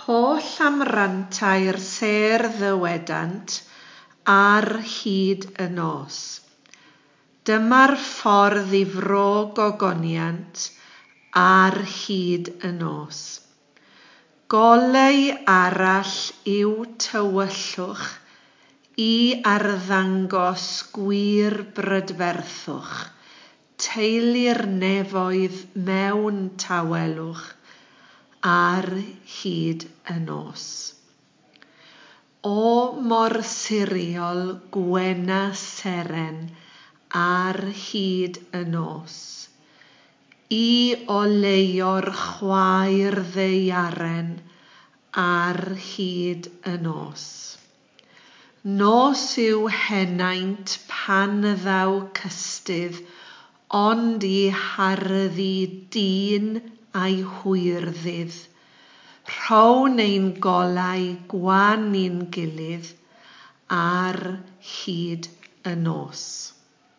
Holl amrantau'r sêr ddywedant ar hyd y nos. Dyma'r ffordd I fro gogoniant ar hyd y nos. Golau arall yw tywyllwch I arddangos gwir brydferthwch, teulu'r nefoedd mewn tawelwch ar hyd y nos. O mor siriol gwena seren ar hyd y nos, I oleio'r chwaer ddeiaren ar hyd y nos. Nos yw henaint pan ddaw cystydd, ond I harddu dyn a'i hwyrdydd. Rhown ein golau gwan i'n gilydd ar hyd y nos.